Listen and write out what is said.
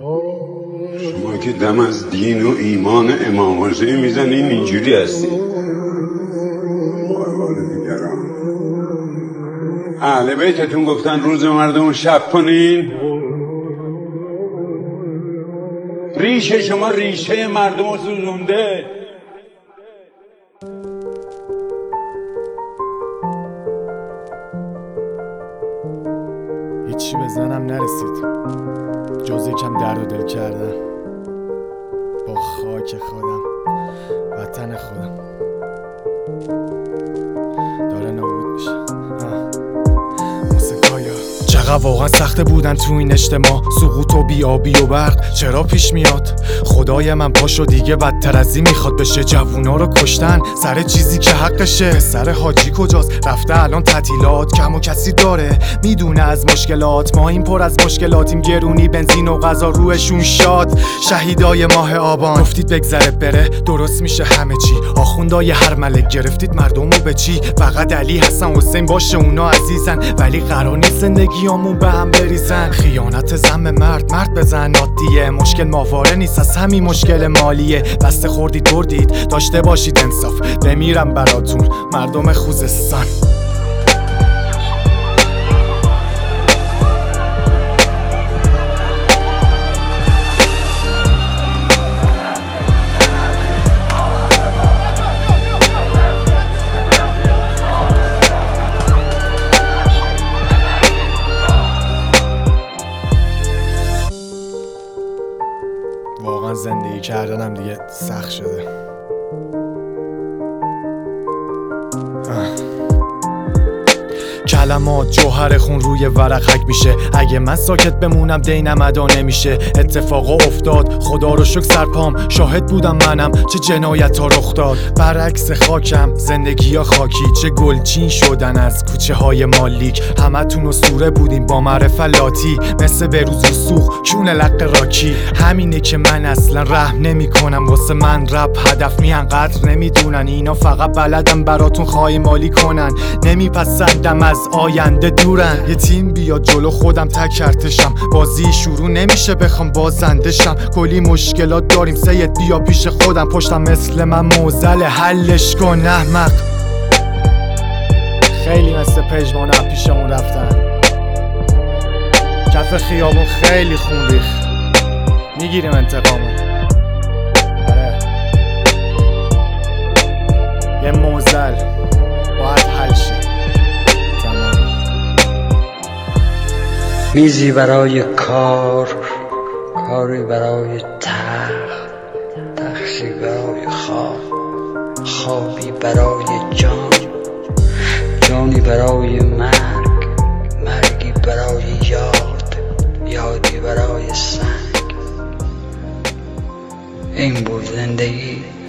شما که دم از دین و ایمان امام حسین میزنین اینجوری هستین. اهل بیتتون گفتن روز مردم شب کنین. ریشه شما ریشه مردم رو سوزونده. هیچی به ذهنم نرسید جز یکم درد و دل کردن با خاک خودم، وطن خودم داره نابود میشه. چقدر واقعا سخته بودن تو این اجتماع، سقوط و بیابی و برق چرا پیش میاد؟ خدای من پاشو دیگه بدتر از این میخواد بشه. جوونا رو کشتن سر چیزی که حقشه. سر حاجی کجاست؟ رفته الان تعطیلات. کم و کسی داره میدونه از مشکلات. ما این پر از مشکلاتیم، گرونی بنزین و غذا روشون شاد. شهیدای ماه آبان گفتید بگذره بره درست میشه همه چی. آخوندای هر ملک گرفتید مردمو به چی؟ فقط علی حسن حسین باشه اونا عزیزن، ولی قرار نیست زندگیامون به هم بریزن. خیانت زن مرد بزن عادیه. مشکل ماهواره نیست از همین مشکل مالیه. بسته خوردید بردید داشته باشید انصاف. بمیرم براتون مردم خوزستان. واقعا زندگی کردنم دیگه سخت شده. کلمات جوهر خون روی ورق حک میشه. اگه من ساکت بمونم دینم ادا نمیشه. اتفاقا افتاد خدا رو شکر سرپام شاهد بودم منم چه جنایت ها رخ داد. برعکس خاکم زندگی ها خاکی، چه گلچین شدن از کوچه های مالیک. همتون اسطوره بودیم با معرف لاتی، مثل بروز و سوخ کون لق راکی. همینه که من اصلا رحم نمی کنم. واسه من رپ هدف میان قدر نمیدونن. اینا فقط بلدم براتون خواهی مالی کنن. نمیپسندم از آینده دورن. یه تیم بیاد جلو خودم تک ارتشم. بازی شروع نمیشه بخوام بازنده شم. کلی مشکلات داریم سید بیا پیش خودم. پشتم مثل من موزل حلش کن احمق. خیلی مثل پژمان پیشمون رفتن. کف خیابون خیلی خون ریخت. میگیریم انتقامو. آره یه موزل باید حل شه. میزی برای کار، کاری برای تخت، تختی برای خواب، خوابی برای جان، جانی برای مرگ، مرگی برای یاد، یادی برای سنگ. این بود زندگی.